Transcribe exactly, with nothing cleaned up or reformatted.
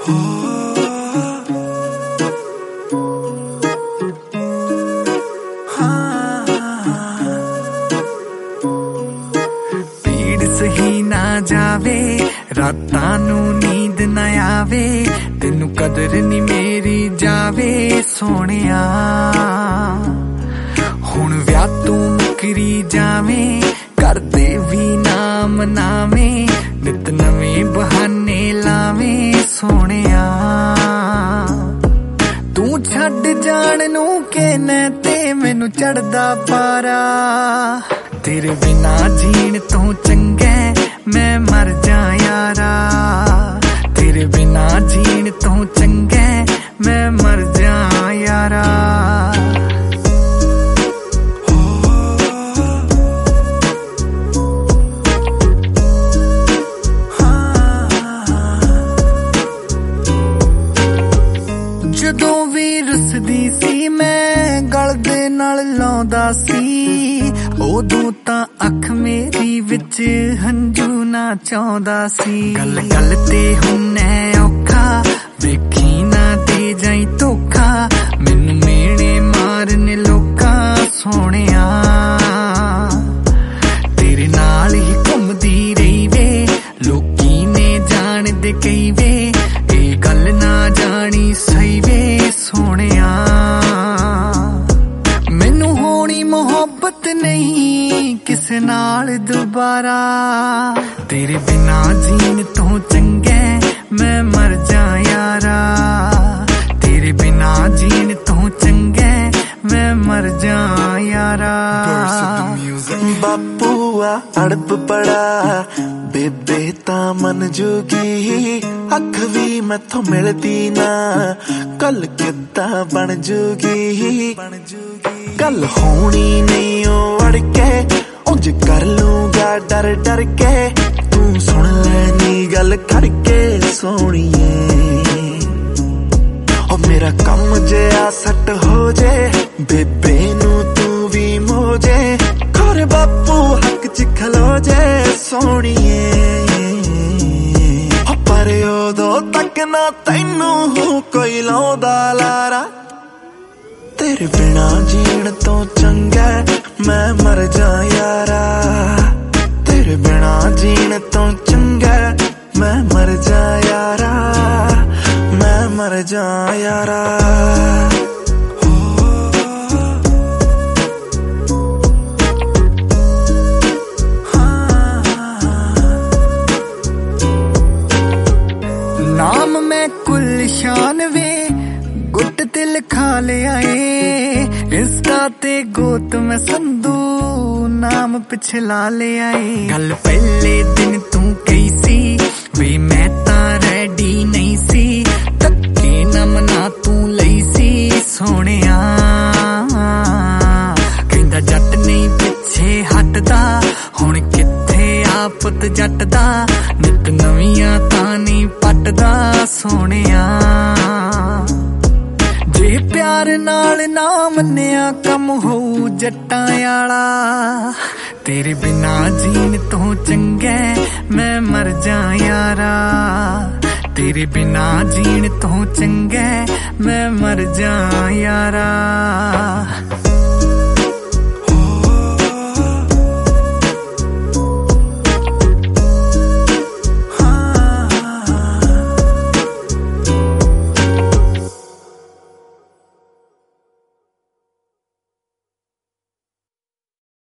पीड़ सही ना जावे रातां नू नींद ना आवे तेनू कदर नी मेरी जावे सोहणिया हुण विआह तू मुकरी जावे करदे भी नाम नावे नित नवे बहाने लावे सोहणिया तू छड्ड जाण नू कहना ते मैनू चढ़दा पारा तेरे बिना जीण तो चंगा मैं मर जा यारा तेरे बिना जीण तो चंगा मैं मर जा यारा ਜਦੋਂ ਵੀ ਰੁੱਸਦੀ ਸੀ ਮੈਂ ਗਲ ਦੇ ਨਾਲ ਲਾਉਂਦਾ ਸੀ ਉਦੋਂ ਤਾਂ ਅੱਖ ਮੇਰੀ ਵਿੱਚ ਹੰਝੂ ਨਾ ਚਾਹੁੰਦਾ ਸੀ ਗੱਲ ਗੱਲ ਤੇ ਹੁੰਨੇ ਔਖਾ ਵੇਖੀ ਨਾ ਦੇ ਜਾਈ ਧੋਖਾ ਮੈਨੂੰ ਮੇਣੇ ਮਾਰਨੇ ਲੋਕਾਂ ਸੋਹਣਿਆ ਤੇਰੇ ਨਾਲ ਹੀ ਘੁੰਮਦੀ ਰਹੀ ਵੇ ਲੋਕੀ ਨੇ ਜਾਣਦੇ ਕਈ ਵੇ ਇਹ ਗੱਲ ਨਾ ਜਾਣੀ ਸਹੀ ਵੇ ਸੋਹਣਿਆ ਮੈਨੂੰ ਹੋਣੀ ਮੁਹੱਬਤ ਨਹੀਂ ਕਿਸੇ ਨਾਲ ਦੁਬਾਰਾ ਤੇਰੇ ਬਿਨਾ ਜੀਣ ਤੋਂ ਚੰਗਾ ਮੈਂ ਮਰ ਜਾ ਯਾਰਾ ਤੇਰੇ ਬਿਨਾ ਜੀਣ ਤੋਂ ਚੰਗਾ ਮੈਂ ਮਰ ਜਾ ਯਾਰਾ ਬਾਪੂਆ ਅੜਪ ਪੜਾ ਬੇਬੇ ਤਾਂ ਮਨ ਜੂਗੀ ਅੱਖ ਵੀ ਮੈਥੋਂ ਮਿਲਦੀ ਨਾ ਕੱਲ ਕਿੱਦਾਂ ਬਣ ਜੂਗੀ ਗੱਲ ਹੋਣੀ ਨਹੀਂ ਉਹ ਅੜ ਕੇ ਉਂਝ ਕਰ ਲੂੰਗਾ ਡਰ ਡਰ ਕੇ ਤੂੰ ਸੁਣ ਲੈਣੀ ਗੱਲ ਕਰਕੇ ਸੋਹਣੀਏ ਉਹ ਮੇਰਾ ਕੰਮ ਜਿਆ ਸੱਟ ਹੋ ਜੇ ਬੇਬੇ ਨੂੰ ਤੂੰ ਵੀ ਮੋਜੇ ਖੋਰੇ ਬਾਪੂ ਹੱਕ ਚ ਖਲੋ ਜੇ ਸੋਹਣੀਏ ਪਰ ਉਦੋਂ ਤੱਕ ਨਾ ਤੈਨੂੰ ਕੋਈ ਲਾਉਂਦਾ ਲਾਰਾ ਤੇਰੇ ਬਿਨਾ ਜੀਣ ਤੋਂ ਚੰਗਾ ਮੈਂ ਮਰ ਜਾ ਯਾਰਾ ਤੇਰੇ ਬਿਨਾ ਜੀਣ ਤੋਂ ਚੰਗਾ ਮੈਂ ਮਰ ਜਾ ਯਾਰਾ ਮੈਂ ਮਰ ਜਾ ਯਾਰਾ नाम मैं गुलशान वे गुट ते लिखा ले आए इंस्टा ते गोत में संधू नाम पिछला ले आए गल पहले दिन तू कही सी वे मैं ता रेडी नहीं सी धक्के ना मना तू लई सी सोहणिया कहंदा जट नहीं पिछे हटदा हुण किथे आ पुत जट दा नित नवियां तां नहीं पटदा सोहणिया जे प्यार नाल ना मन्निया कम होऊ जट्टां आला तेरे बिना जीण तो चंगा मैं मर जा यारा तेरे बिना जीण तो चंगा मैं मर जा यारा।